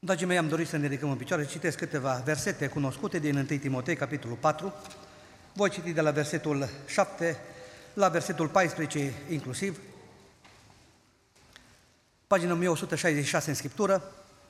Dragii mei, am dorit să ne ridicăm în picioare, citesc câteva versete cunoscute din 1 Timotei, capitolul 4. Voi citi de la versetul 7 la versetul 14 inclusiv. Pagina 1166 în Scriptură.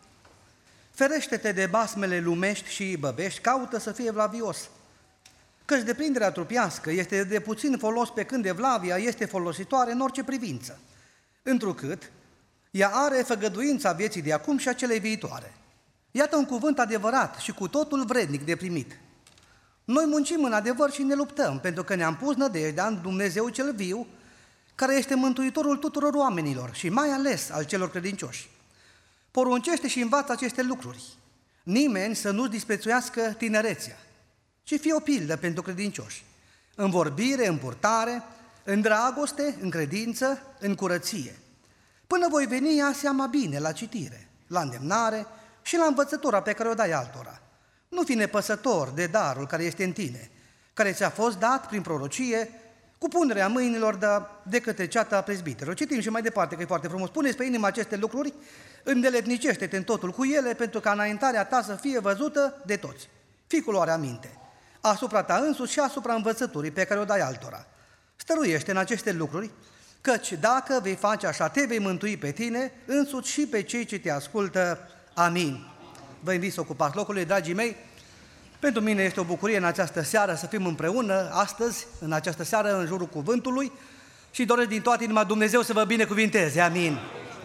Ferește-te de basmele lumești și băbești, caută să fie evlavios. Căci deprinderea trupească este de puțin folos, pe când evlavia este folositoare în orice privință, întrucât ea are făgăduința vieții de acum și a celei viitoare. Iată un cuvânt adevărat și cu totul vrednic de primit. Noi muncim în adevăr și ne luptăm, pentru că ne-am pus nădejdea în Dumnezeu cel viu, care este mântuitorul tuturor oamenilor și mai ales al celor credincioși. Poruncește și învață aceste lucruri. Nimeni să nu-și disprețuiască tinerețea, ci fie o pildă pentru credincioși, în vorbire, în purtare, în dragoste, în credință, în curăție. Până voi veni, ia seama bine la citire, la îndemnare și la învățătura pe care o dai altora. Nu fi nepăsător de darul care este în tine, care ți-a fost dat prin prorocie, cu punerea mâinilor de către ceata prezbiterilor. Citim și mai departe, că e foarte frumos. Puneți pe inimă aceste lucruri, îndeletnicește-te în totul cu ele, pentru ca înaintarea ta să fie văzută de toți. Fii cu luarea minte, asupra ta însuți și asupra învățăturii pe care o dai altora. Stăruiește în aceste lucruri, căci dacă vei face așa, te vei mântui pe tine însuți și pe cei ce te ascultă. Amin. Vă invit să ocupați locurile, dragii mei. Pentru mine este o bucurie în această seară să fim împreună astăzi, în această seară, în jurul cuvântului și doresc din toată inima Dumnezeu să vă binecuvinteze. Amin.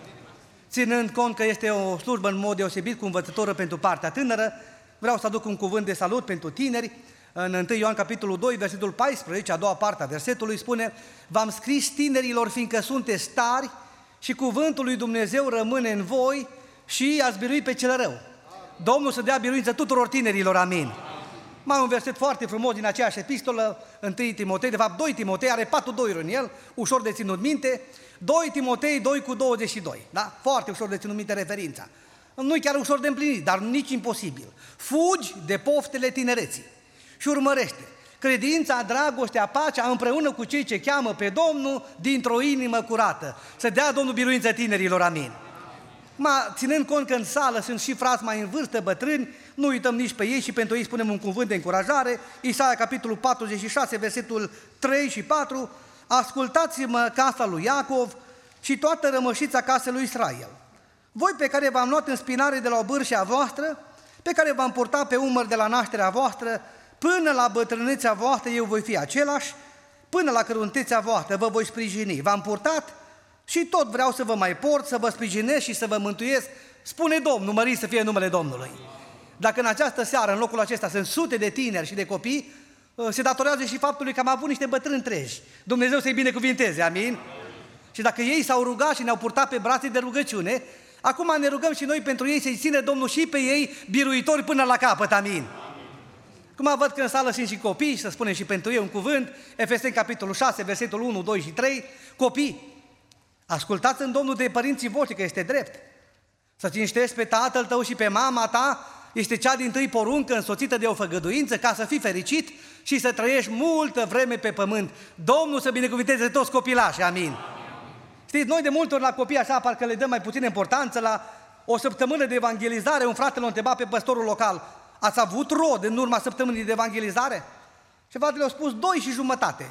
Ținând cont că este o slujbă în mod deosebit cu învățătoră pentru partea tânără, vreau să aduc un cuvânt de salut pentru tineri. În 1 Ioan, capitolul 2, versetul 14, a doua parte a versetului, spune: v-am scris tinerilor, fiindcă sunteți tari și cuvântul lui Dumnezeu rămâne în voi și ați biruit pe cel rău. Domnul să dea biruință tuturor tinerilor, amin. Mai un verset foarte frumos din aceeași epistolă, 1 Timotei, de fapt 2 Timotei, are 4 doiuri în el, ușor de ținut minte, 2 Timotei 2:22, da? Foarte ușor de ținut minte referința. Nu-i chiar ușor de împlinit, dar nici imposibil. Fugi de poftele tinereții și urmărește credința, dragostea, pacea, împreună cu cei ce cheamă pe Domnul dintr-o inimă curată. Să dea Domnul biruință tinerilor, amin. Ținând cont că în sală sunt și frați mai în vârstă, bătrâni, nu uităm nici pe ei și pentru ei spunem un cuvânt de încurajare. Isaia, capitolul 46, versetul 3 și 4, ascultați-mă, casa lui Iacov și toată rămășița casei lui Israel. Voi pe care v-am luat în spinare de la obârșia voastră, pe care v-am purtat pe umăr de la nașterea voastră, până la bătrânețea voastră eu voi fi același, până la căruntețea voastră vă voi sprijini. V-am purtat și tot vreau să vă mai port, să vă sprijinesc și să vă mântuiesc, spune Domnul, mărit să fie numele Domnului. Dacă în această seară, în locul acesta, sunt sute de tineri și de copii, se datorează și faptului că am avut niște bătrâni treji. Dumnezeu să-i binecuvinteze, amin? Și dacă ei s-au rugat și ne-au purtat pe brațe de rugăciune, acum ne rugăm și noi pentru ei să-i țină Domnul și pe ei biruitori până la capăt, amin? Cum văd că în sală sunt și copii, să spunem și pentru ei un cuvânt, Efeseni, capitolul 6, versetul 1, 2 și 3, copii, ascultați în Domnul de părinții voștri, că este drept. Să cinstești pe tatăl tău și pe mama ta este cea dintâi poruncă însoțită de o făgăduință, ca să fii fericit și să trăiești multă vreme pe pământ. Domnul să binecuvinteze toți copilașii, amin. Știți, noi de multe ori la copii așa parcă le dăm mai puțină importanță. La o săptămână de evangelizare, un frate l-a întrebat pe păstorul local: ați avut rod în urma săptămânii de evangelizare? Și fratele le-a spus 2 și jumătate.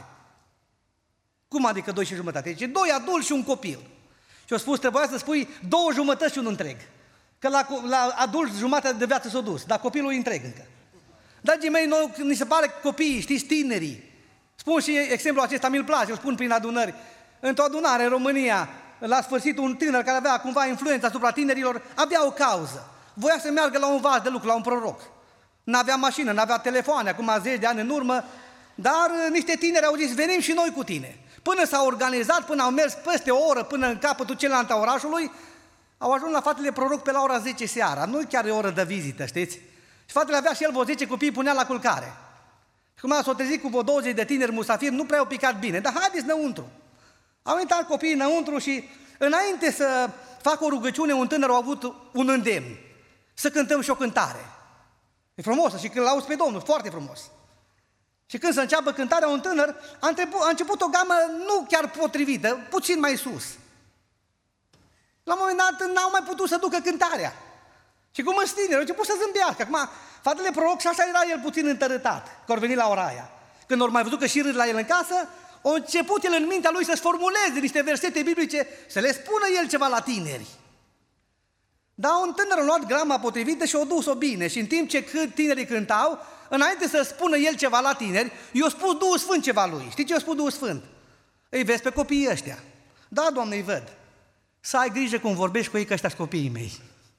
Cum adică 2 și jumătate? Deci 2 adulți și un copil. Și a spus, trebuia să spui 2 jumătăți și un întreg. Că la adult jumătate de viață s-a dus, dar copilul e întreg încă. Dragii mei, noi, ni se pare că copiii, știți, tinerii. Spun și exemplul acesta, mi-l place, îl spun prin adunări. Într-o adunare în România, la sfârșit, un tânăr care avea cumva influență asupra tinerilor, avea o cauză. Voia să meargă la un vas de lucru, la un proroc. N-avea mașină, n-avea telefoane, acum 10 de ani în urmă, dar niște tineri au zis, venim și noi cu tine. Până s-au organizat, până au mers peste o oră până în capătul celălalt a orașului, au ajuns la fratele proroc pe la ora 10 seara. Nu chiar e o oră de vizită, știți? Și fratele avea și el vreo 10 copii, punea la culcare. Și cum s-au trezit cu vreo 20 de tineri musafiri, nu prea au picat bine, dar haideți înăuntru. Au intrat copiii înăuntru și înainte să facă o rugăciune, un tânăr a avut un îndemn, să cântăm și o cântare. E frumos și când l-auzi pe Domnul, foarte frumos. Și când să înceapă cântarea, un tânăr a început o gamă nu chiar potrivită, puțin mai sus. La un moment dat n-au mai putut să ducă cântarea. Și cum îți tineri, au început să zâmbească. Acum, fratele proroc și așa era el puțin întărâtat, că au venit la ora aia. Când au mai văzut că și râd la el în casă, a început el în mintea lui să-și formuleze niște versete biblice, să le spună el ceva la tineri. Dar un tânăr a luat grama potrivită și a dus-o bine. Și în timp ce tinerii cântau, înainte să spună el ceva la tineri, i-a spus Duhul Sfânt ceva lui. Știi ce i-a spus Duhul Sfânt? Îi vezi pe copiii ăștia. Da, Doamne, îi văd. Să ai grijă cum vorbești cu ei, că ăștia sunt copiii mei.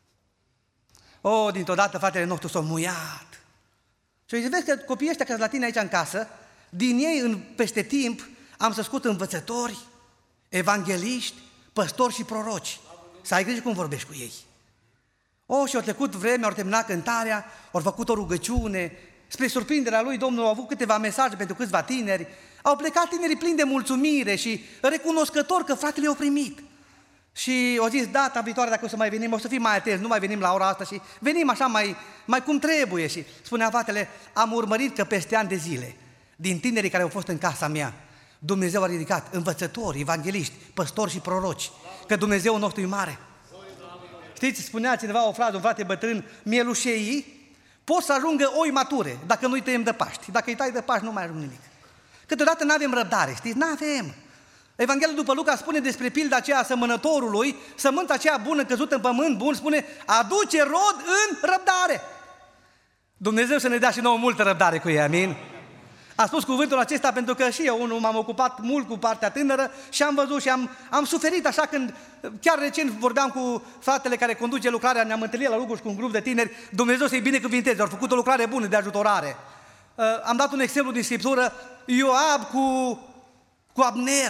Dintr-o dată fratele nostru s-a muiat. Și îi vezi că copiii ăștia care sunt la tine aici în casă, din ei, peste timp, am săscut învățători, evangeliști, păstori și proroci. Să ai grijă cum vorbești cu ei. Și au trecut vremea, au terminat cântarea, au făcut o rugăciune. Spre surprinderea lui, Domnul a avut câteva mesaje pentru câțiva tineri. Au plecat tinerii plini de mulțumire și recunoscători că fratele i-au primit. Și au zis, data viitoare, dacă o să mai venim, o să fim mai atenți, nu mai venim la ora asta și venim așa mai cum trebuie. Și spunea fratele, am urmărit că peste ani de zile, din tinerii care au fost în casa mea, Dumnezeu a ridicat învățători, evangeliști, păstori și proroci, că Dumnezeu nostru e mare. Știți, spunea cineva o frază, un frate bătrân, mielușeii pot să ajungă oi mature dacă nu-i tăiem de Paști. Dacă îi tai de Paști, nu mai ajung nimic. Câteodată nu avem răbdare, știți, nu avem. Evanghelia după Luca spune despre pilda aceea sămănătorului, sămânța aceea bună căzută în pământ bun, spune, aduce rod în răbdare. Dumnezeu să ne dea și nouă multă răbdare cu ei, amin? A spus cuvântul acesta pentru că și eu m-am ocupat mult cu partea tânără și am văzut și am suferit așa când, chiar recent vorbeam cu fratele care conduce lucrarea, ne-am întâlnit la Lugoș cu un grup de tineri, Dumnezeu să-i binecuvinteze, au făcut o lucrare bună de ajutorare. Am dat un exemplu din Scriptură, Ioab cu Abner.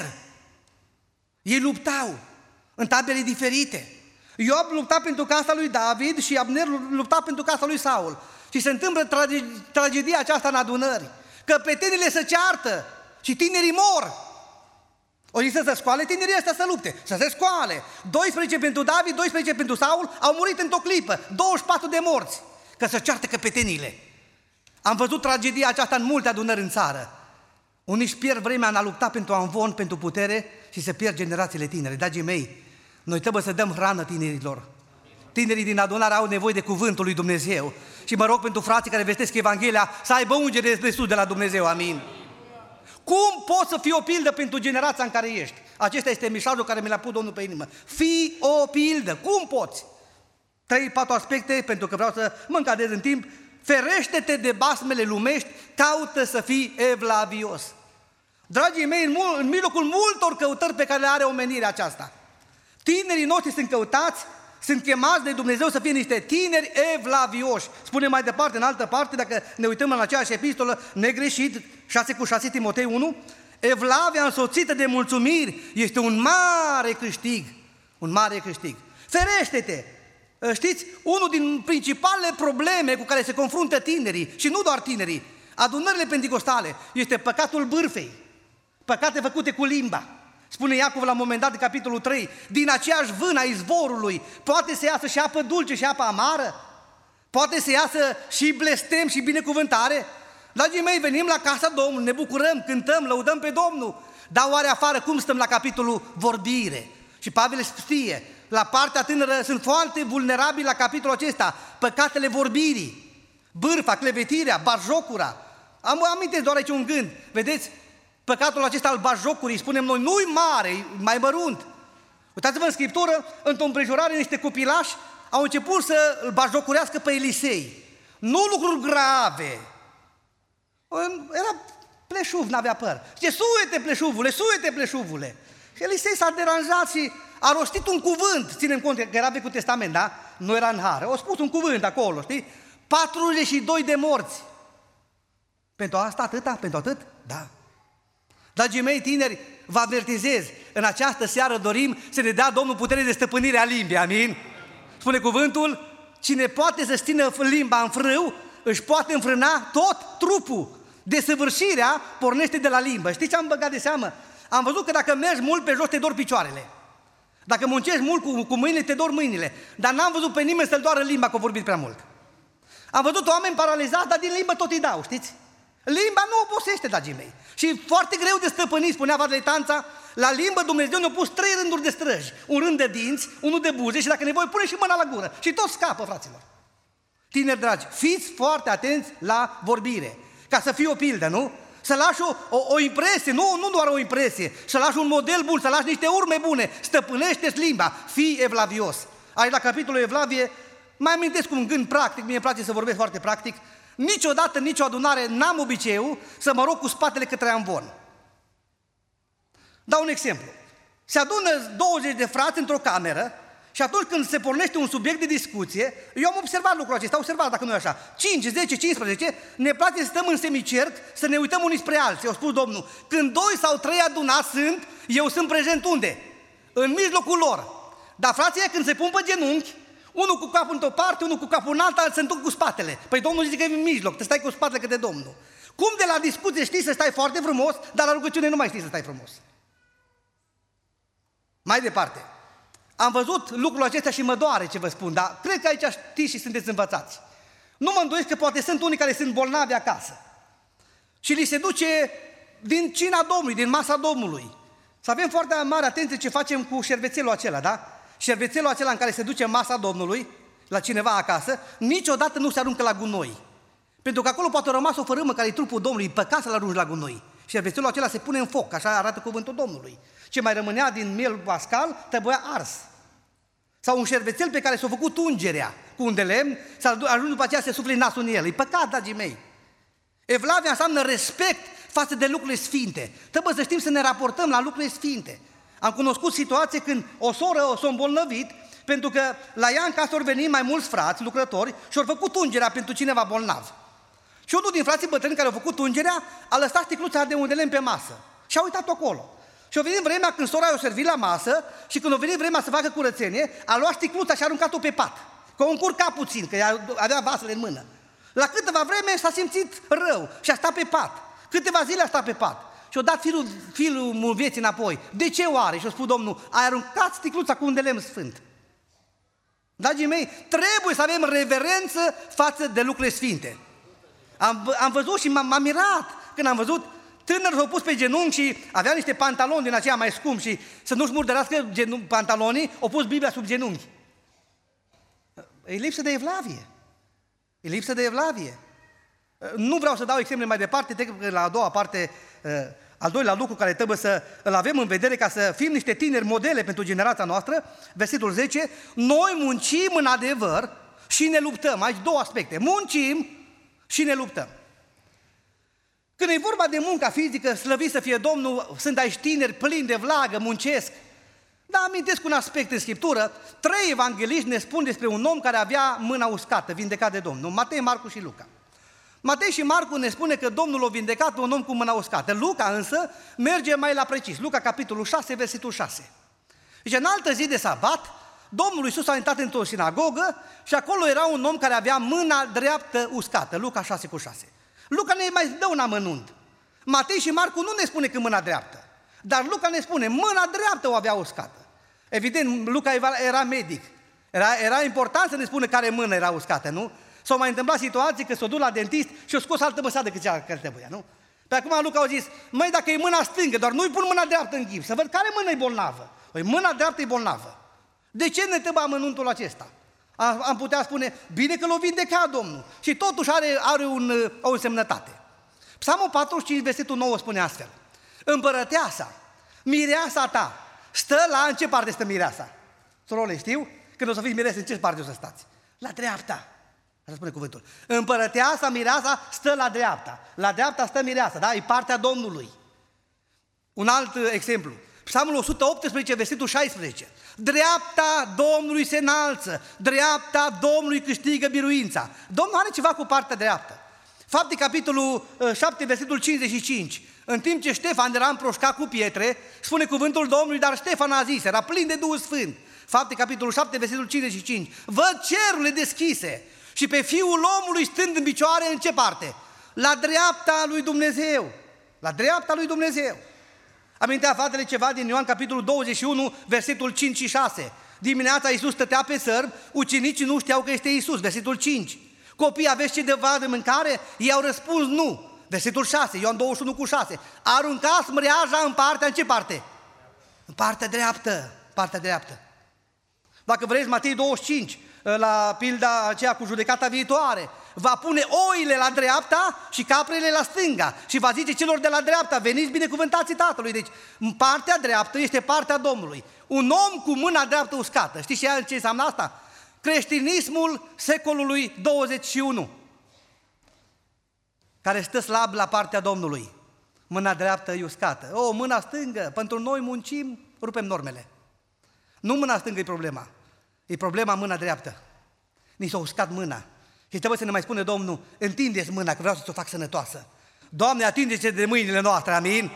Ei luptau în tabere diferite. Ioab lupta pentru casa lui David și Abner lupta pentru casa lui Saul. Și se întâmplă tragedia aceasta în adunări, că prietenile se ceartă și tinerii mor. O zis să se scoale tinerii ăștia să lupte, să se scoale. 12 pentru David, 12 pentru Saul, au murit într-o clipă, 24 de morți, că se ceartă căpetenile. Am văzut tragedia aceasta în multe adunări în țară. Unii își pierd vremea în a lupta pentru amvon, pentru putere și se pierd generațiile tinere. Dragii mei, noi trebuie să dăm hrană tinerilor. Tinerii din adunare au nevoie de cuvântul lui Dumnezeu. Și mă rog pentru frații care vestesc Evanghelia să aibă ungere de sus de la Dumnezeu, amin. Cum poți să fii o pildă pentru generația în care ești? Acesta este mesajul care mi l-a pus Domnul pe inimă. Fii o pildă. Cum poți? 3-4 aspecte, pentru că vreau să mă încadrez în timp. Ferește-te de basmele lumești, caută să fii evlavios. Dragii mei, în mijlocul multor căutări pe care le are omenirea aceasta, tinerii noștri sunt căutați, sunt chemați de Dumnezeu să fie niște tineri evlavioși. Spune mai departe, în altă parte, dacă ne uităm în aceeași epistolă, negreșit, 6:6 Timotei 1, evlavia însoțită de mulțumiri este un mare câștig. Un mare câștig. Ferește-te! Știți, unul din principalele probleme cu care se confruntă tinerii, și nu doar tinerii, adunările penticostale, este păcatul bârfei, păcate făcute cu limba. Spune Iacov la un moment dat, în capitolul 3, din aceeași vână a izvorului poate să iasă și apă dulce și apă amară? Poate să iasă și blestem și binecuvântare? Dragii mei, venim la casa Domnului, ne bucurăm, cântăm, lăudăm pe Domnul, dar oare afară cum stăm la capitolul vorbire? Și Pavel știe, la partea tânără sunt foarte vulnerabili la capitolul acesta, păcatele vorbirii, bârfa, clevetirea, batjocura. Am amintesc doar aici un gând, vedeți? Păcatul acesta al batjocurii, spunem noi, nu-i mare, e mai mărunt. Uitați-vă în Scriptură, într-o împrejurare, niște copilași au început să îl batjocurească pe Elisei. Nu lucruri grave. Era pleșuv, n-avea păr. Zice, suie-te pleșuvule, suie-te pleșuvule. Și Elisei s-a deranjat și a rostit un cuvânt, ținem cont că era Vechiul Testament, da? Nu era în har. A spus un cuvânt acolo, știi? 42 de morți. Pentru asta atâta? Pentru atât? Da. Dragii mei tineri, vă avertizez, în această seară dorim să ne dea Domnul putere de stăpânire a limbii, amin? Spune cuvântul, cine poate să țină limba în frâu, își poate înfrâna tot trupul. Desăvârșirea pornește de la limbă. Știți ce am băgat de seamă? Am văzut că dacă mergi mult pe jos, te dor picioarele. Dacă muncești mult cu mâinile, te dor mâinile. Dar n-am văzut pe nimeni să-l doară limba, că a vorbit prea mult. Am văzut oameni paralizați, dar din limbă tot îi dau, știți? Limba nu obosește, dragii mei. Și foarte greu de stăpânit, spunea Vadele Tanța, la limbă Dumnezeu ne-a pus 3 rânduri de străji. Un rând de dinți, unul de buze și dacă nevoie pune și mâna la gură. Și tot scapă, fraților. tineri dragi, fiți foarte atenți la vorbire, ca să fie o pildă, nu? Să lași o impresie, nu doar o impresie, să lași un model bun, să lași niște urme bune, stăpânește-ți limba, fii evlavios. Aici la capitolul Evlavie, mai amintesc un gând practic, mie îmi place să vorbesc foarte practic, niciodată, nicio adunare n-am obiceiul să mă rog cu spatele către amvon. Dau un exemplu. Se adună 20 de frați într-o cameră și atunci când se pornește un subiect de discuție, eu am observat lucrul acesta, observat dacă nu e așa, 5, 10, 15, ne place să stăm în semicerc, să ne uităm unii spre alții. Eu spus Domnul, când 2 sau 3 adunați sunt, eu sunt prezent unde? În mijlocul lor. Dar frații când se pun pe genunchi, unul cu capul într-o parte, unul cu capul în alta, se întorc cu spatele. Păi Domnul zice că e în mijloc, te stai cu spatele către Domnul. Cum de la discuție știi să stai foarte frumos, dar la rugăciune nu mai știi să stai frumos? Mai departe, am văzut lucrul acesta și mă doare ce vă spun, dar cred că aici știți și sunteți învățați. Nu mă îndoiesc că poate sunt unii care sunt bolnavi acasă și li se duce din cina Domnului, din masa Domnului. Să avem foarte mare atenție ce facem cu șervețelul acela, da? Șervețelul acela în care se duce masa Domnului, la cineva acasă, niciodată nu se aruncă la gunoi. Pentru că acolo poate rămas o fărâmă care e trupul Domnului, păcat să-l arunci la gunoi. Șervețelul acela se pune în foc, așa arată cuvântul Domnului. Ce mai rămânea din miel pascal, trebuia ars. Sau un șervețel pe care s-a făcut ungerea cu un de lemn, să ajunge după aceea să se sufle nasul în el. E păcat, dragii mei. Evlavia înseamnă respect față de lucrurile sfinte. Trebuie să știm să ne raportăm la lucrurile sfinte. Am cunoscut situații când o soră s-a îmbolnăvit, pentru că la ea în casă au venit mai mulți frați, lucrători, și au făcut ungerea pentru cineva bolnav. Și unul din frații bătrâni care au făcut ungerea a lăsat sticluța de un de lemn pe masă și a uitat acolo. Și a venit vremea când sora i-a servit la masă și când a venit vremea să facă curățenie, a luat sticluța și a aruncat-o pe pat. Că o încurca puțin, că avea vasele în mână. La câteva vreme s-a simțit rău și a stat pe pat. Câteva zile a stat pe pat. Și a dat filul vieții înapoi. De ce oare? Și a spus Domnul, ai aruncat sticluța cu un de lemn sfânt. Dragii mei, trebuie să avem reverență față de lucrurile sfinte. Am văzut și m-am mirat când am văzut tânărul s-au pus pe genunchi și avea niște pantaloni din aceia mai scumpi și să nu-și murdărească pantalonii, au pus Biblia sub genunchi. E lipsă de evlavie. E lipsă de evlavie. Nu vreau să dau exemple mai departe, trec la a doua parte, al doilea lucru care trebuie să îl avem în vedere ca să fim niște tineri modele pentru generația noastră, versetul 10, noi muncim în adevăr și ne luptăm. Aici două aspecte, muncim și ne luptăm. Când e vorba de munca fizică, slăvit să fie Domnul, sunt aici tineri plini de vlagă, muncesc. Dar amintesc un aspect în Scriptură, 3 evangeliști ne spun despre un om care avea mâna uscată, vindecat de Domnul, Matei, Marcu și Luca. Matei și Marcu ne spune că Domnul a vindecat pe un om cu mâna uscată. Luca însă merge mai la precis. Luca capitolul 6, versetul 6. Deci în altă zi de sabat, Domnul Iisus a intrat într-o sinagogă și acolo era un om care avea mâna dreaptă uscată. Luca 6 cu 6. Luca ne mai dă un amănunt. Matei și Marcu nu ne spune că mâna dreaptă, dar Luca ne spune mâna dreaptă o avea uscată. Evident, Luca era medic. Era important să ne spună care mână era uscată, nu? S-au mai întâmplat situații că s-o duc la dentist și o scos altă măsadă decât cea care trebuia, nu? Pe acum Luca a zis, măi, dacă e mâna stângă, doar nu-i pun mâna dreaptă în ghip, să văd care mână e bolnavă. Păi mâna dreaptă e bolnavă. De ce ne trebuie amănuntul acesta? Am putea spune, bine că l-o vindeca Domnul și totuși are o însemnătate. Psalmul 45, versetul 9 spune astfel, împărăteasa, mireasa ta, stă în ce parte stă mireasa? Sorole, știu? Când o să fiți mirease, în ce parte o să stați? La dreapta. Așa spune cuvântul. Împărăteasa, mireasa, stă la dreapta. La dreapta stă mireasa, da? E partea Domnului. Un alt exemplu. Psalmul 118, versetul 16. Dreapta Domnului se înalță, dreapta Domnului câștigă biruința. Domnul are ceva cu partea dreaptă. Fapte, capitolul 7, versetul 55. În timp ce Ștefan era împroșcat cu pietre, spune cuvântul Domnului, dar Ștefan a zis, era plin de Duhul Sfânt. Fapte, capitolul 7, versetul 55. Văd cerurile deschise și pe Fiul omului stând în picioare în ce parte? La dreapta lui Dumnezeu. La dreapta lui Dumnezeu. Amintea fratele ceva din Ioan capitolul 21, versetul 5 și 6. Dimineața Iisus stătea pe sărb, ucenicii nu știau că este Iisus, versetul 5. Copii, aveți ce de mâncare? Ei au răspuns nu. Versetul 6, Ioan 21 cu 6. Aruncați mreaja în partea, în ce parte? În partea dreaptă, partea dreaptă. Dacă vreți, Matei 25, la pilda aceea cu judecata viitoare, va pune oile la dreapta și caprele la stânga și va zice celor de la dreapta, veniți binecuvântații Tatălui. Deci partea dreaptă este partea Domnului. Un om cu mâna dreaptă uscată. Știți ce înseamnă asta? Creștinismul secolului 21, care stă slab la partea Domnului. Mâna dreaptă e uscată. O, mâna stângă, pentru noi muncim, rupem normele. Nu mâna stângă e problema. E problema mâna dreaptă. Ni s-a uscat mâna. Și trebuie să ne mai spune Domnul, întindeți mâna, că vreau să o fac sănătoasă. Doamne, atingeți de mâinile noastre, amin?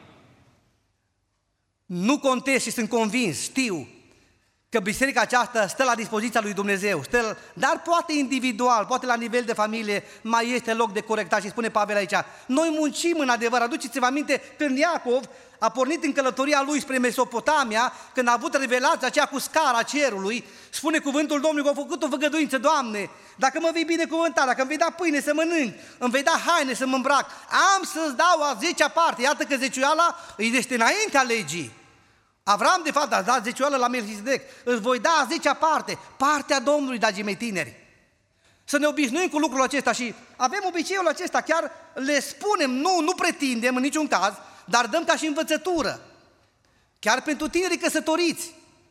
Nu contest și sunt convins, știu, că biserica aceasta stă la dispoziția lui Dumnezeu, dar poate individual, poate la nivel de familie, mai este loc de corectat. Și spune Pavel aici, noi muncim în adevăr. Aduceți-vă aminte când Iacov a pornit în călătoria lui spre Mesopotamia, când a avut revelația aceea cu scara cerului, spune cuvântul Domnului că a făcut o făgăduință: Doamne, dacă mă vei binecuvânta, dacă îmi vei da pâine să mănânc, îmi vei da haine să mă îmbrac, am să-ți dau a 10-a parte. Iată că zeciuiala este înaintea legii. Avram, de fapt, a dat zeciuială la Melchisedec. Îți voi da a 10-a parte, partea Domnului, dragii mei tineri. Să ne obișnuim cu lucrul acesta și avem obiceiul acesta, chiar le spunem, nu pretindem în niciun caz, dar dăm ca și învățătură. Chiar pentru tinerii căsătoriți.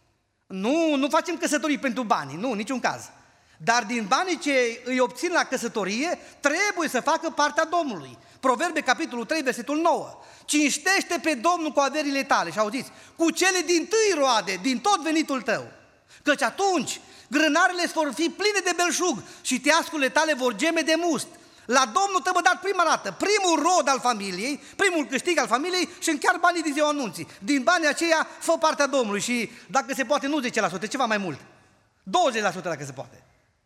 Nu facem căsătorii pentru bani, nu, în niciun caz. Dar din banii ce îi obțin la căsătorie, trebuie să facă partea Domnului. Proverbe, capitolul 3, versetul 9. Cinstește pe Domnul cu averile tale, și auziți, cu cele dintâi roade, din tot venitul tău. Căci atunci grânarele vor fi pline de belșug și teascurile tale vor geme de must. La Domnul te-a dat prima dată, primul rod al familiei, primul câștig al familiei și chiar banii din ziua anunții. Din banii aceia fă partea Domnului și dacă se poate nu 10%, ceva mai mult. 20% dacă se poate.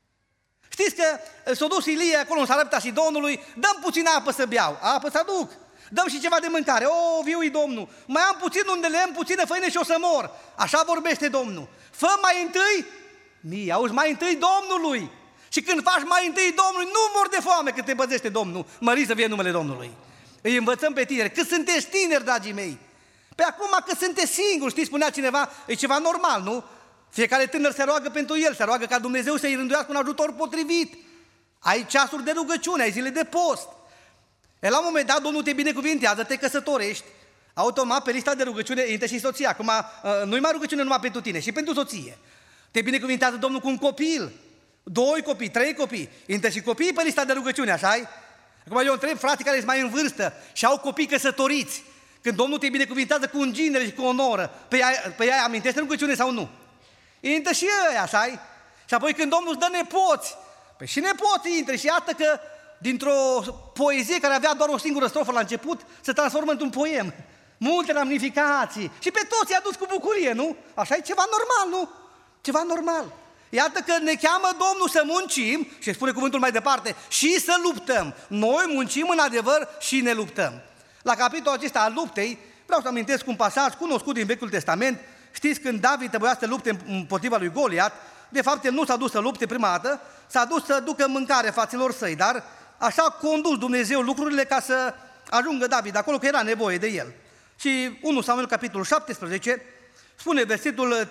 Știți că s-a dus Ilie acolo în Sarepta și Domnului, dăm puțină apă să beau, apă să aduc, dăm și ceva de mâncare, viu-i Domnul, mai am puțin unde le am puțină făină și o să mor, așa vorbește Domnul. Fă mai întâi, auzi, mai întâi Domnului. Și când faci mai întâi Domnului, nu mor de foame că te păzește Domnul, mărit să fie numele Domnului. Îi învățăm pe tineri, că sunteți tineri, dragii mei. Pe acum că sunteți singuri, știți, spunea cineva, e ceva normal, nu? Fiecare tânăr se roagă pentru el, se roagă ca Dumnezeu să-i rânduiască un ajutor potrivit. Ai ceasuri de rugăciune, ai zile de post. La un moment dat Domnul te binecuvintează, te căsătorești, automat pe lista de rugăciune intră și soția. Acum nu-i mai rugăciune numai pentru tine, și pentru soție. Te binecuvintează Domnul cu un copil, 2 copii, 3 copii, intră și copiii pe lista de rugăciune, așa-i? Acum eu întreb frații care sunt mai în vârstă și au copii căsătoriți, când Domnul te binecuvintează cu ungere și cu onoră, pe ea amintește rugăciune sau nu? Intră și ăia, așa-i? Și apoi când Domnul îți dă nepoți, păi și nepoții intră și iată că dintr-o poezie care avea doar o singură strofă la început, se transformă într-un poem. Multe ramificații și pe toți i-a dus cu bucurie, nu? Așa e ceva normal, nu? Ceva normal. Iată că ne cheamă Domnul să muncim, și spune cuvântul mai departe, și să luptăm. Noi muncim în adevăr și ne luptăm. La capitolul acesta al luptei, vreau să amintesc un pasaj cunoscut din Vechiul Testament. Știți, când David trebuia să lupte împotriva lui Goliat, de fapt el nu s-a dus să lupte prima dată, s-a dus să ducă mâncare fraților săi, dar așa a condus Dumnezeu lucrurile ca să ajungă David acolo, că era nevoie de el. Și 1 Samuel, capitolul 17, spune versetul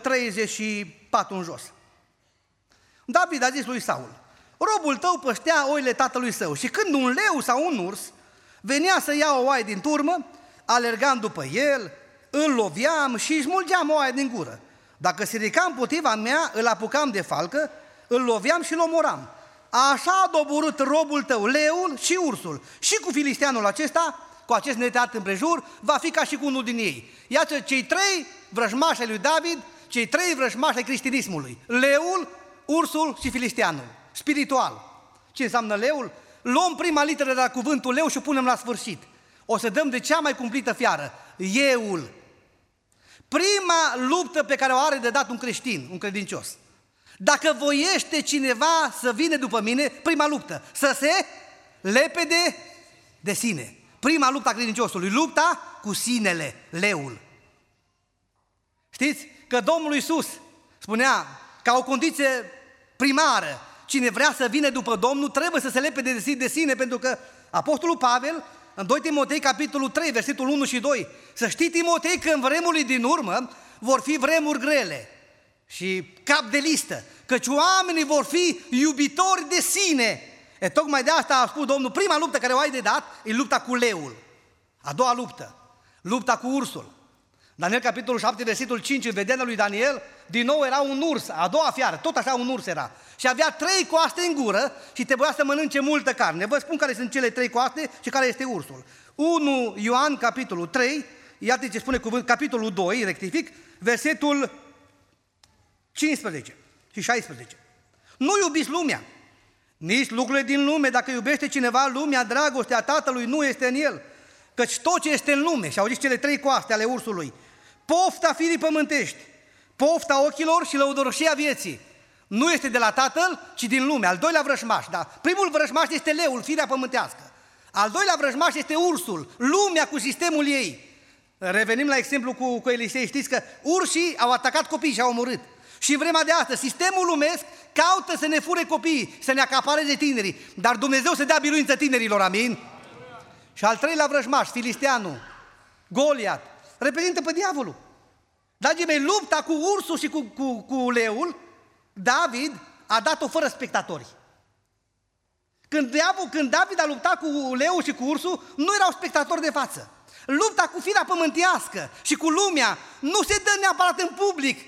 34 în jos. David a zis lui Saul: robul tău păștea oile tatălui său și când un leu sau un urs venea să ia o oaie din turmă, alergam după el, îl loveam și îi smulgeam oaia din gură. Dacă se ridica împotriva mea, îl apucam de falcă, îl loveam și îl omoram. Așa a doborât robul tău leul și ursul. Și cu filisteanul acesta, cu acest netat împrejur, va fi ca și cu unul din ei. Iată cei 3 vrăjmași ai lui David, cei 3 vrăjmași ai creștinismului: leul, ursul și filisteanul. Spiritual. Ce înseamnă leul? Luăm prima literă de la cuvântul leu și o punem la sfârșit. O să dăm de cea mai cumplită fiară: euul. Prima luptă pe care o are de dat un creștin, un credincios. Dacă voiește cineva să vină după mine, prima luptă, să se lepede de sine. Prima luptă a credinciosului, lupta cu sinele, leul. Știți că Domnul Iisus spunea, ca o condiție primară, cine vrea să vină după Domnul trebuie să se lepede de sine, pentru că Apostolul Pavel, în 2 Timotei, capitolul 3, versetul 1 și 2, să știi, Timotei, că în vremurile din urmă vor fi vremuri grele și cap de listă, căci oamenii vor fi iubitori de sine. Tocmai de asta a spus Domnul, prima luptă care o ai de dat e lupta cu leul. A doua luptă, lupta cu ursul. Daniel, capitolul 7, versetul 5, în vederea lui Daniel, din nou era un urs, a doua fiară, tot așa un urs era. Și avea 3 coaste în gură și trebuia să mănânce multă carne. Vă spun care sunt cele 3 coaste și care este ursul. 1 Ioan, capitolul 3, iată ce spune cuvânt, capitolul 2, rectific, versetul 15 și 16. Nu iubiți lumea, nici lucrurile din lume. Dacă iubește cineva lumea, dragostea Tatălui nu este în el. Căci tot ce este în lume, și auziți cele 3 coaste ale ursului, pofta firii pământești, pofta ochilor și lăudăroșia vieții, nu este de la Tatăl, ci din lume. Al doilea vrăjmaș, da? Primul vrăjmaș este leul, firea pământească. Al doilea vrăjmaș este ursul, lumea cu sistemul ei. Revenim la exemplu cu Elisei, știți că urșii au atacat copiii și au omorât. Și în vremea de astăzi, sistemul lumesc caută să ne fure copiii, să ne acapareze tinerii, dar Dumnezeu să dea biruință tinerilor, amin? Și al treilea vrăjmaș, filisteanul, Goliat, reprezintă pe diavolul. Dragii mei, lupta cu ursul și cu leul, David a dat-o fără spectatori. Când David a luptat cu leul și cu ursul, nu erau spectatori de față. Lupta cu firea pământească și cu lumea nu se dă neapărat în public.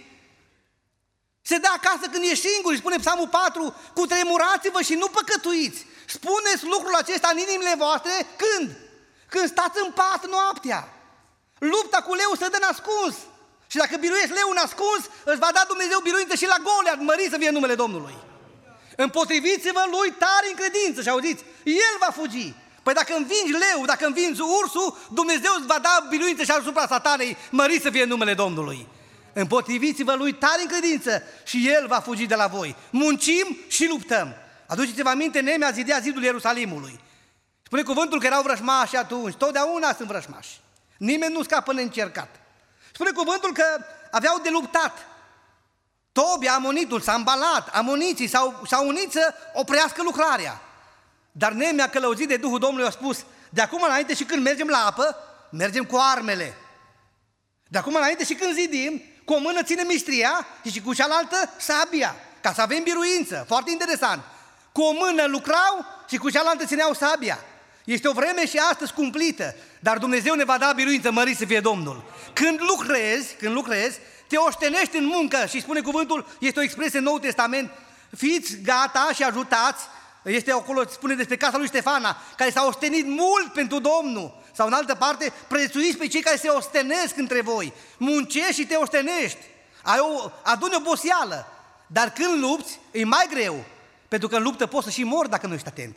Se dă acasă când e singur, spune Psalmul 4, cutremurați-vă și nu păcătuiți. Spuneți lucrul acesta în inimile voastre când? Când stați în pat noaptea. Lupta cu leul se dă nascuns. Și dacă biruiești leul nascuns, îți va da Dumnezeu biruință și la Goliat, mărit să fie numele Domnului. Împotriviți-vă lui tare în credință și auziți, el va fugi. Păi dacă învingi leul, dacă învingi ursul, Dumnezeu îți va da biruință și asupra satanei, mărit să fie numele Domnului. Împotriviți-vă lui tare în credință și el va fugi de la voi. Muncim și luptăm. Aduceți-vă aminte, Neemia zidea zidul Ierusalimului. Spune cuvântul că erau vrăjmași atunci, totdeauna sunt vrăjmași. Nimeni nu scapă neîncercat. Spune cuvântul că aveau de luptat. Tobia, amonitul, Sanbalat, amoniții s-au unit să oprească lucrarea. Dar Neemia, călăuzit de Duhul Domnului, a spus, de acum înainte și când mergem la apă, mergem cu armele. De acum înainte și când zidim, cu o mână ținem mistria și cu cealaltă sabia, ca să avem biruință. Foarte interesant. Cu o mână lucrau și cu cealaltă țineau sabia. Este o vreme și astăzi cumplită, dar Dumnezeu ne va da biruință, mărit să fie Domnul. Când lucrezi, te oștenești în muncă și spune cuvântul, este o expresie în Noul Testament, fiți gata și ajutați, este acolo, spune despre casa lui Ștefana, care s-a ostenit mult pentru Domnul. Sau în altă parte, prețuiți pe cei care se ostenesc între voi, muncești și te ostenești, aduni oboseală, dar când lupți, e mai greu, pentru că în luptă poți să și mori dacă nu ești atent.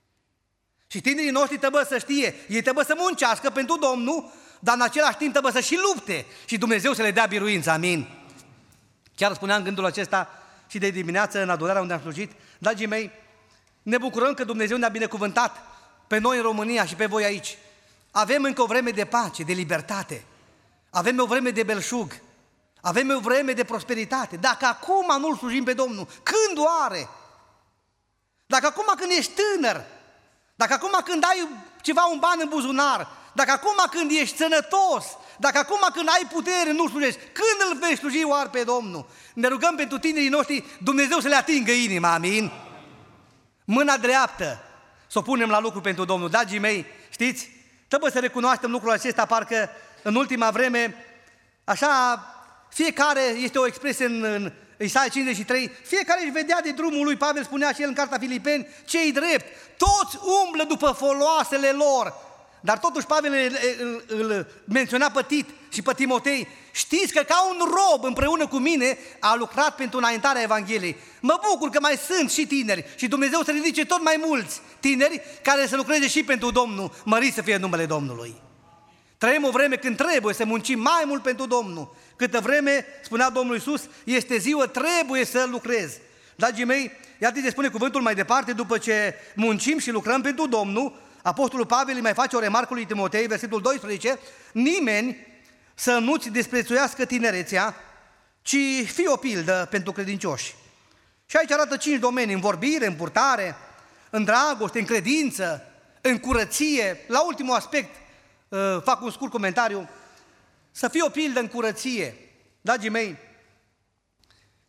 Și tinerii noștri trebuie să știe, ei trebuie să muncească pentru Domnul, dar în același timp trebuie să și lupte și Dumnezeu să le dea biruință, amin. Chiar spuneam gândul acesta și de dimineață în adorarea unde am slujit, dragii mei, ne bucurăm că Dumnezeu ne-a binecuvântat pe noi în România și pe voi aici. Avem încă o vreme de pace, de libertate, avem o vreme de belșug, avem o vreme de prosperitate. Dacă acum nu-L slujim pe Domnul, când oare? Dacă acum când ești tânăr, dacă acum când ai un ban în buzunar, dacă acum când ești sănătos, dacă acum când ai putere nu slujești, când îl vei sluji oare pe Domnul? Ne rugăm pentru tinerii noștri, Dumnezeu să le atingă inima, amin? Mâna dreaptă să o punem la lucru pentru Domnul. Dragii mei, știți, trebuie să recunoaștem lucrul acesta, parcă în ultima vreme, așa, fiecare, este o expresie în Isaia 53, fiecare își vedea de drumul lui, Pavel spunea și el în cartea Filipeni, ce-i drept, toți umblă după foloasele lor. Dar totuși Pavel îl menționa pe Tit și pe Timotei, știți că ca un rob împreună cu mine a lucrat pentru înaintarea Evangheliei. Mă bucur că mai sunt și tineri și Dumnezeu să ridice tot mai mulți tineri care să lucreze și pentru Domnul, mărit să fie numele Domnului. Trăim o vreme când trebuie să muncim mai mult pentru Domnul. Câtă vreme, spunea Domnul Iisus, este ziua, trebuie să lucrezi. Dragii mei, iată ce spune cuvântul mai departe, după ce muncim și lucrăm pentru Domnul, Apostolul Pavel îi mai face o remarcă lui Timotei, versetul 12, nimeni să nu-ți desprețuiască tinerețea, ci fii o pildă pentru credincioși. Și aici arată 5 domenii, în vorbire, în purtare, în dragoste, în credință, în curăție. La ultimul aspect, fac un scurt comentariu, să fie o pildă în curăție. Dragii mei,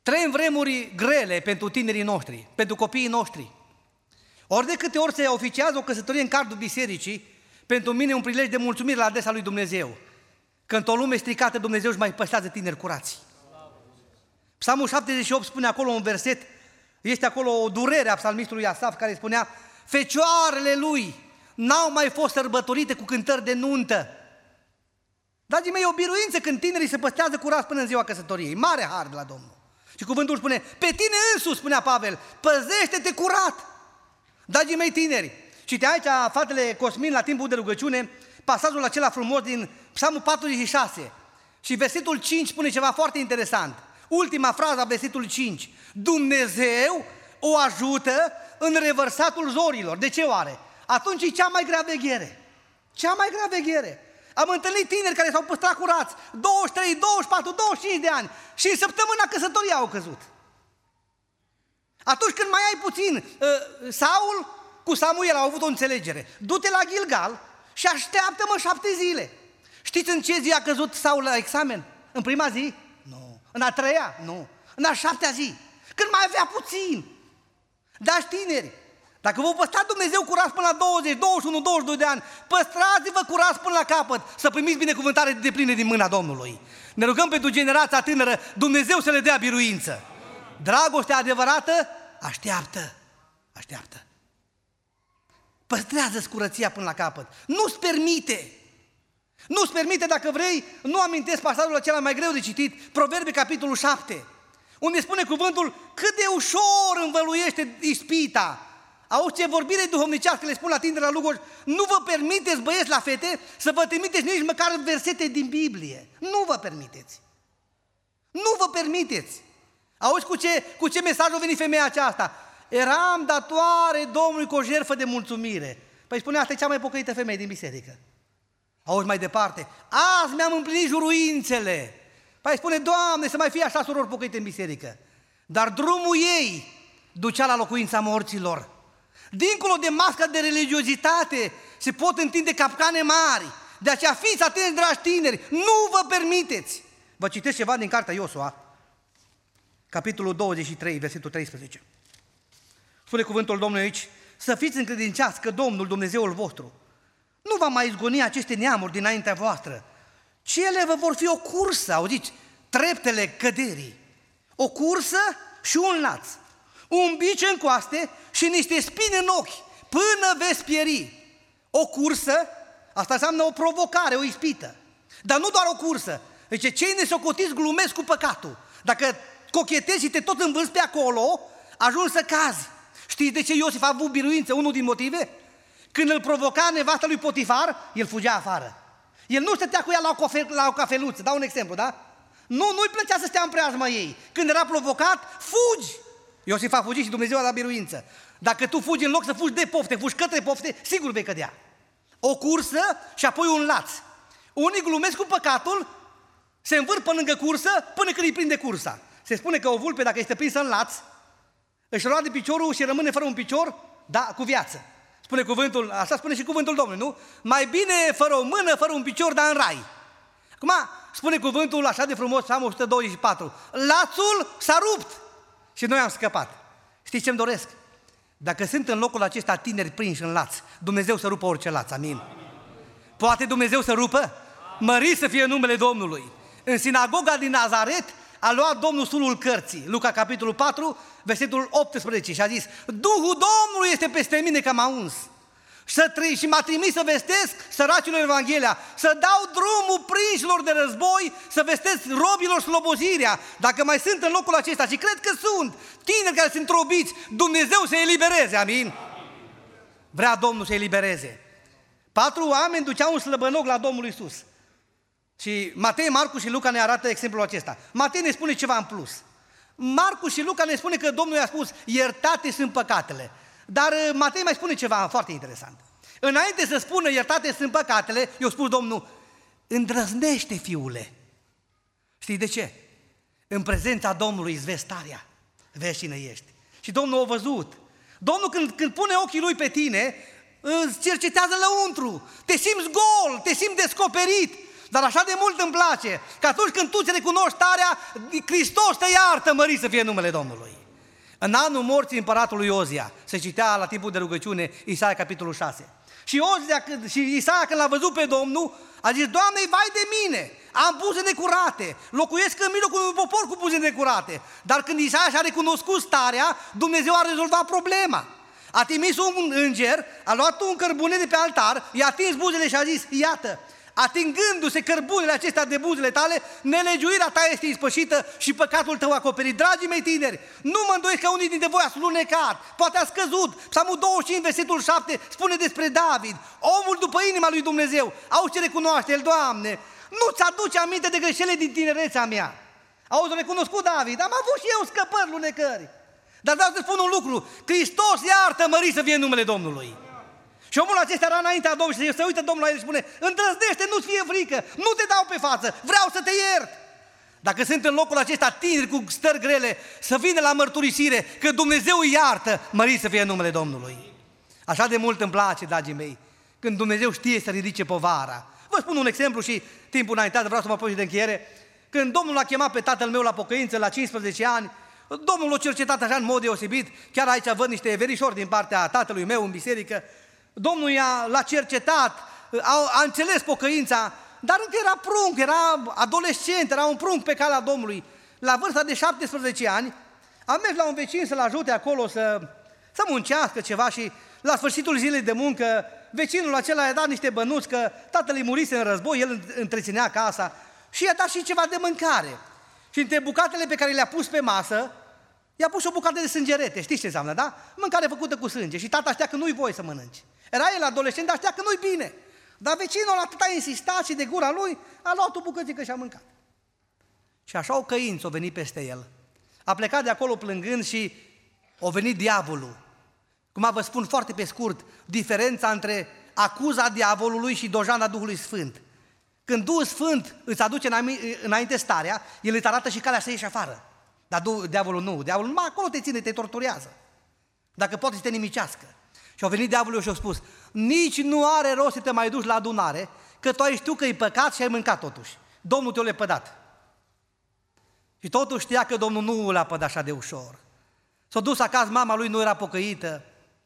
Trăim vremuri grele pentru tinerii noștri, pentru copiii noștri. Ori de câte ori se oficiază o căsătorie în cadrul bisericii, pentru mine e un prilej de mulțumire la adresa lui Dumnezeu. Că într-o lume stricată Dumnezeu își mai păstrează tineri curați. Psalmul 78 spune acolo un verset, este acolo o durere a psalmistului Asaf care spunea: fecioarele lui n-au mai fost sărbătorite cu cântări de nuntă. Dragii mei, e o biruință când tinerii se păstrează curați până în ziua căsătoriei. Mare har de la Domnul. Și cuvântul spune: pe tine însuți, spunea Pavel, păzește-te curat. Dragii mei tineri, citea aici fratele Cosmin la timpul de rugăciune pasajul acela frumos din Psalmul 46 și versetul 5 spune ceva foarte interesant. Ultima frază a versetului 5. Dumnezeu o ajută în revărsatul zorilor. De ce oare? Atunci e cea mai grea veghere. Cea mai grea veghere. Am întâlnit tineri care s-au păstrat curați 23, 24, 25 de ani și în săptămâna căsătoriei au căzut. Atunci când mai ai puțin, Saul cu Samuel au avut o înțelegere. Du-te la Gilgal și așteaptă-mă 7 zile. Știți în ce zi a căzut Saul la examen? În prima zi? Nu. În a 3-a? Nu. În a 7-a zi. Când mai avea puțin. Dar tineri, dacă vă păstrați Dumnezeu curați până la 20, 21, 22 de ani, păstrați-vă curați până la capăt să primiți binecuvântare deplină din mâna Domnului. Ne rugăm pentru generația tânără, Dumnezeu să le dea biruință. Dragostea adevărată așteaptă. Așteaptă. Păstrează-ți curăția până la capăt. Nu-ți permite. Nu-ți permite, dacă vrei, nu amintesc pasajul acela mai greu de citit, Proverbe capitolul 7, unde spune cuvântul: cât de ușor învăluiește ispita. Auzi ce vorbire duhovnicească le spun la tineri la Lugoj: nu vă permiteți, băieți la fete, să vă trimiteți nici măcar versete din Biblie. Nu vă permiteți. Nu vă permiteți. Auzi cu ce mesaj a venit femeia aceasta? Eram datoare Domnului cu o jertfă de mulțumire. Păi spune, asta e cea mai pocăită femeie din biserică. Auzi mai departe: azi mi-am împlinit juruințele. Păi spune, Doamne, să mai fie așa surori pocăite în biserică. Dar drumul ei ducea la locuința morților. Dincolo de masca de religiozitate se pot întinde capcane mari. De aceea fiți atenți, dragi tineri, nu vă permiteți. Vă citesc ceva din cartea Iosua, capitolul 23, versetul 13. Spune cuvântul Domnului aici: să fiți încredințați că Domnul, Dumnezeul vostru, nu va mai izgoni aceste neamuri dinaintea voastră, ci ele vă vor fi o cursă, auziți, treptele căderii, o cursă și un laț, un bice în coaste și niște spini în ochi, până veți pieri. O cursă, asta înseamnă o provocare, o ispită, dar nu doar o cursă. Deci cei nesocotiți glumesc cu păcatul. Dacă cochetezi și te tot învârți pe acolo, ajungi să cazi. Știți de ce Iosif a avut biruință? Unul din motive? Când îl provoca nevasta lui Potifar, el fugea afară. El nu stătea cu ea la o cafeluță, dau un exemplu, da? Nu-i plăcea să stea în preajma ei. Când era provocat, fugi! Iosif a fugit și Dumnezeu a dat biruință. Dacă tu fugi în loc să fugi de pofte, fugi către pofte, sigur vei cădea. O cursă și apoi un laț. Unii glumesc cu păcatul, se învârt pe lângă cursă până când îi prinde cursa. Se spune că o vulpe, dacă este prinsă în laț, își roade piciorul și rămâne fără un picior, da, cu viață. Spune cuvântul, așa spune și cuvântul Domnului, nu? Mai bine fără o mână, fără un picior, dar în rai. Acum, spune cuvântul așa de frumos, Psalmul 124, lațul s-a rupt și noi am scăpat. Știți ce-mi doresc? Dacă sunt în locul acesta tineri prinși în laț, Dumnezeu să rupă orice laț, amin? Poate Dumnezeu să rupă? Mărit să fie numele Domnului. În sinagoga din Nazaret a luat Domnul sulul cărții, Luca capitolul 4, versetul 18 și a zis: Duhul Domnului este peste mine că m-a uns și m-a trimis să vestesc săracilor Evanghelia, să dau drumul prinșilor de război, să vestesc robilor slobozirea. Dacă mai sunt în locul acesta, și cred că sunt tineri care sunt robiți, Dumnezeu să elibereze, amin? Vrea Domnul să elibereze. 4 oameni duceau un slăbănoc la Domnul Iisus. Și Matei, Marcu și Luca ne arată exemplul acesta. Matei ne spune ceva în plus. Marcu și Luca ne spune că Domnul i-a spus: iertate sunt păcatele. Dar Matei mai spune ceva foarte interesant. Înainte să spună iertate sunt păcatele, i-a spus Domnul: îndrăznește, fiule. Știi de ce? În prezența Domnului îți vezi starea, vezi cine ești. Și Domnul a văzut. Domnul când pune ochii Lui pe tine, îți cercetează lăuntru. Te simți gol, te simți descoperit. Dar așa de mult îmi place că atunci când tu îți recunoști starea, Hristos te iartă, mărit să fie numele Domnului. În anul morții împăratului Ozia, se citea la timpul de rugăciune Isaia capitolul 6. Și Isaia când l-a văzut pe Domnul, a zis, Doamne, vai de mine, am buze necurate, locuiesc în mijlocul unui popor cu buze necurate. Dar când Isaia și-a recunoscut starea, Dumnezeu a rezolvat problema. A trimis un înger, a luat un cărbune de pe altar, i-a atins buzele și a zis, iată, atingându-se cărbunele acestea de buzele tale, nelegiuirea ta este ispășită și păcatul tău acoperit. Dragii mei tineri, nu mă îndoiesc că unii dintre voi ați lunecat, poate ați căzut. Psalmul 25, versetul 7 spune despre David, omul după inima lui Dumnezeu. Auzi ce recunoaște el, Doamne, nu-ți aduce aminte de greșelile din tinerețea mea. Auzi, recunoscut David, am avut și eu scăpări, lunecări. Dar vreau să spun un lucru, Hristos iartă, mărit să fie numele Domnului. Și omul acesta era înaintea Domnului și se uită Domnul la el și spune, îndrăznește, nu-ți fie frică, nu te dau pe față, vreau să te iert. Dacă sunt în locul acesta tineri cu stări grele, să vină la mărturisire că Dumnezeu îi iartă, mărit să fie numele Domnului. Așa de mult îmi place, dragii mei, când Dumnezeu știe să ridice povara. Vă spun un exemplu și timpul înaintează, vreau să mă apropii de încheiere. Când Domnul l-a chemat pe tatăl meu la pocăință la 15 ani, Domnul l-a cercetat așa în mod deosebit, chiar aici văd niște verișori din partea tatălui meu în biserică. Domnul l-a cercetat, a înțeles pocăința, dar încă era prunc, era adolescent, era un prunc pe calea Domnului. La vârsta de 17 ani, am mers la un vecin să-l ajute acolo să muncească ceva și la sfârșitul zilei de muncă, vecinul acela i-a dat niște bănuți că tatăl îi murise în război, el întreținea casa și i-a dat și ceva de mâncare. Și între bucatele pe care le-a pus pe masă, i-a pus o bucată de sângerete, știți ce înseamnă, da? Mâncare făcută cu sânge și tata știa că nu-i voie să mănânci. Era el adolescent, dar știa că nu-i bine. Dar vecinul atât a insistat și de gura lui a luat o bucățică și a mâncat. Și așa o căință a venit peste el. A plecat de acolo plângând și a venit diavolul. Cum vă spun foarte pe scurt, diferența între acuza diavolului și dojana Duhului Sfânt. Când Duhul Sfânt îți aduce înainte starea, el îți arată și calea să ieși afară. Dar diavolul nu, diavolul numai acolo te ține, te torturează. Dacă poate să te nimicească. Și a venit diavolul și a spus, nici nu are rost să te mai duci la adunare, că tu ai știut că e păcat și ai mâncat totuși. Domnul te-o lepădat. Și totuși știa că Domnul nu l-a pădat așa de ușor. S-a dus acasă, mama lui nu era pocăită,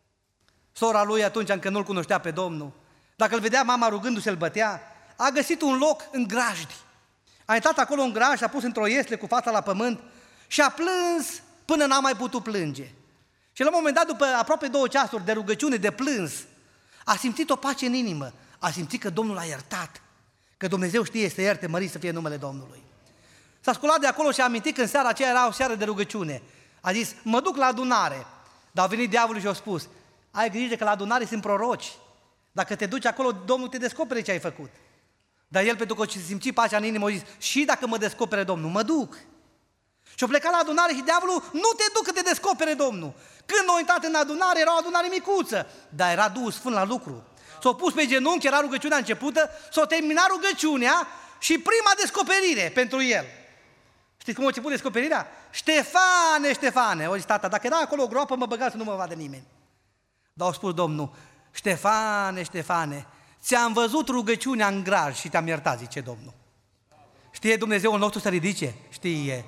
sora lui atunci încă nu-L cunoștea pe Domnul. Dacă îl vedea mama rugându-se, îl bătea. A găsit un loc în grajdi. A intrat acolo în grajd, a pus într-o iesle cu fața la pământ și a plâns până n-a mai putut plânge. Și la un moment dat, după aproape 2 ceasuri de rugăciune, de plâns, a simțit o pace în inimă, a simțit că Domnul a iertat, că Dumnezeu știe să ierte, mărit să fie numele Domnului. S-a sculat de acolo și a amintit că în seara aceea era o seară de rugăciune. A zis, mă duc la adunare, dar a venit diavolul și a spus, ai grijă că la adunare sunt proroci, dacă te duci acolo, Domnul te descopere ce ai făcut. Dar el, pentru că simți pacea în inimă, a zis, și dacă mă descopere Domnul, mă duc. Și a plecat la adunare și diavolul, nu te duc că te descopere Domnul. Când a intrat în adunare, era o adunare micuță, dar era Duhul Sfânt la lucru. S-a pus pe genunchi, era rugăciunea începută, s-a terminat rugăciunea și prima descoperire pentru el. Știți cum a început descoperirea? Ștefane, Ștefane, o zis tata, dacă era acolo o groapă, mă băga să nu mă vadă nimeni. Dar a spus Domnul, Ștefane, Ștefane, ți-am văzut rugăciunea în graj și te-am iertat, zice Domnul. Știe Dumnezeul nostru să ridice? Știe.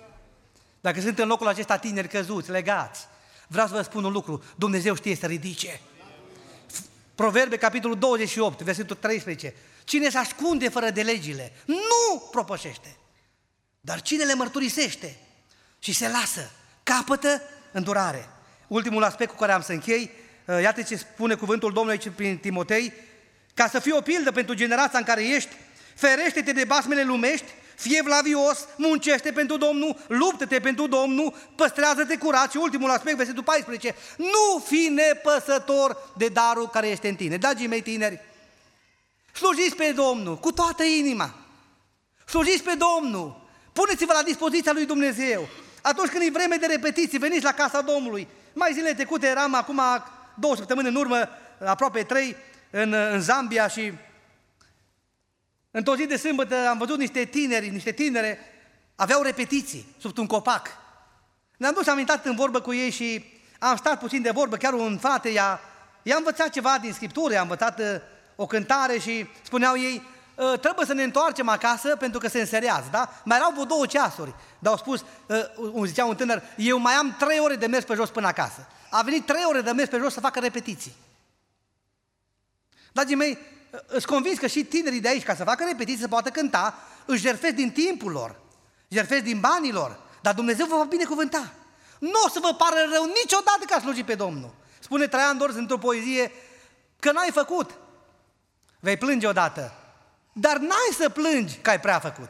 Dacă sunt în locul acesta tineri căzuți, legați, vreau să vă spun un lucru, Dumnezeu știe să ridice. Proverbe, capitolul 28, versetul 13. Cine se ascunde fără de legile, nu propășește, dar cine le mărturisește și se lasă, capătă îndurare. Ultimul aspect cu care am să închei, iată ce spune cuvântul Domnului aici prin Timotei, ca să fii o pildă pentru generația în care ești, ferește-te de basmele lumești, fie vlavios, muncește pentru Domnul, luptă-te pentru Domnul, păstrează-te curat și ultimul aspect, versetul 14, nu fi nepăsător de darul care este în tine. Dragii mei tineri, slujiți pe Domnul cu toată inima, slujiți pe Domnul, puneți-vă la dispoziția lui Dumnezeu. Atunci când e vreme de repetiții, veniți la casa Domnului. Mai zilele trecute eram acum 2 săptămâni în urmă, aproape 3, în Zambia și într-o zi de sâmbătă am văzut niște tinere, aveau repetiții sub un copac. Ne-am dus, am intrat în vorbă cu ei și am stat puțin de vorbă, chiar un frate i-a învățat ceva din Scriptură, i-a învățat o cântare și spuneau ei, trebuie să ne întoarcem acasă pentru că se înserează, da? Mai erau vreo 2 ceasuri, dar au spus, zicea un tânăr, eu mai am 3 ore de mers pe jos până acasă. A venit 3 ore de mers pe jos să facă repetiții. Dragii mei, îți convins că și tinerii de aici, ca să facă repetiții, să poată cânta, își jertfesc din timpul lor, jertfesc din banii lor, dar Dumnezeu vă va binecuvânta. Nu o să vă pară rău niciodată că ați slujit pe Domnul. Spune Traian Dorz într-o poezie că n-ai făcut. Vei plânge odată, dar n-ai să plângi că ai prea făcut.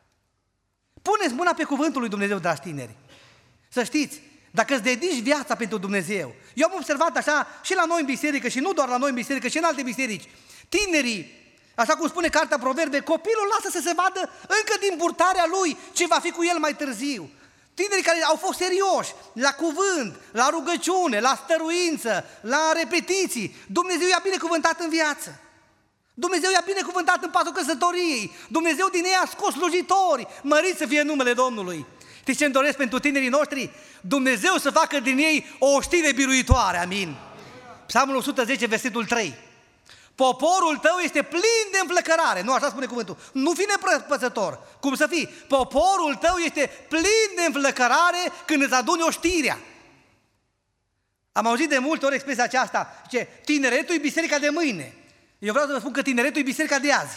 Puneți mâna pe cuvântul lui Dumnezeu, dragi tineri. Să știți, dacă îți dedici viața pentru Dumnezeu, eu am observat așa și la noi în biserică și nu doar la noi în biserică, și în alte biserici, tinerii, așa cum spune cartea Proverbe, copilul lasă să se vadă încă din purtarea lui ce va fi cu el mai târziu. Tinerii care au fost serioși la cuvânt, la rugăciune, la stăruință, la repetiții, Dumnezeu i-a binecuvântat în viață. Dumnezeu i-a binecuvântat în patul căsătoriei, Dumnezeu din ei a scos slujitori, mărit să fie numele Domnului. Știți ce îmi doresc pentru tinerii noștri? Dumnezeu să facă din ei o știre biruitoare, amin. Psalmul 110, versetul 3. Poporul tău este plin de înflăcărare, nu așa spune cuvântul, nu fi neprăpățător, cum să fii? Poporul tău este plin de înflăcărare când îți aduni oștirea. Am auzit de multe ori expresia aceasta, zice, tineretul e biserica de mâine. Eu vreau să vă spun că tineretul e biserica de azi.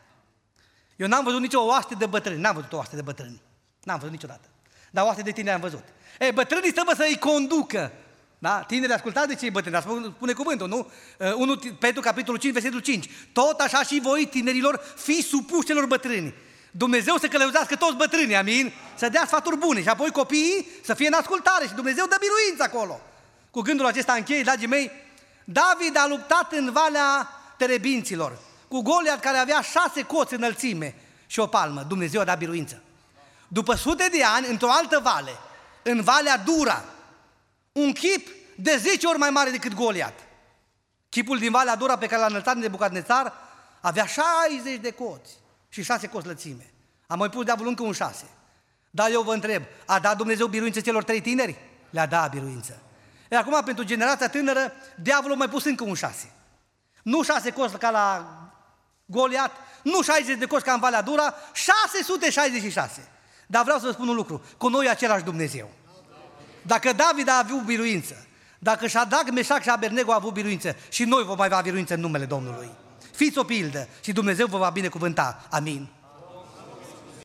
Eu n-am văzut nicio oaste de bătrâni, n-am văzut o oaste de bătrâni, n-am văzut niciodată, dar oaste de tineri am văzut. Bătrânii trebuie să îi conducă. Da? Tinerii, ascultați de cei bătrâni, spune cuvântul, nu? 1 Petru, capitolul 5, versetul 5. Tot așa și voi, tinerilor, fiți supuși celor bătrâni. Dumnezeu să călăuzească toți bătrânii, amin? Să dea sfaturi bune și apoi copiii să fie în ascultare și Dumnezeu dă biruință acolo. Cu gândul acesta închei, dragii mei, David a luptat în Valea Terebinților cu Goliat care avea 6 coți înălțime și o palmă. Dumnezeu a dat biruință. După sute de ani, într-o altă vale, în Valea Dura, un chip de 10 ori mai mare decât Goliat. Chipul din Valea Dura pe care l-a înălțat Nebucadnețar avea 60 de coți și 6 coți lățime. A mai pus diavolul încă un 6. Dar eu vă întreb, a dat Dumnezeu biruință celor 3 tineri? Le-a dat biruință. Iar acum, pentru generația tânără, diavolul a mai pus încă un 6. Nu 6 coți ca la Goliat, nu 60 de coți ca în Valea Dura, 666. Dar vreau să vă spun un lucru, cu noi e același Dumnezeu. Dacă David a avut biruință, dacă Șadrac, Meșac și Abednego au avut biruință, și noi vom avea biruință în numele Domnului. Fiți o pildă și Dumnezeu vă va binecuvânta. Amin.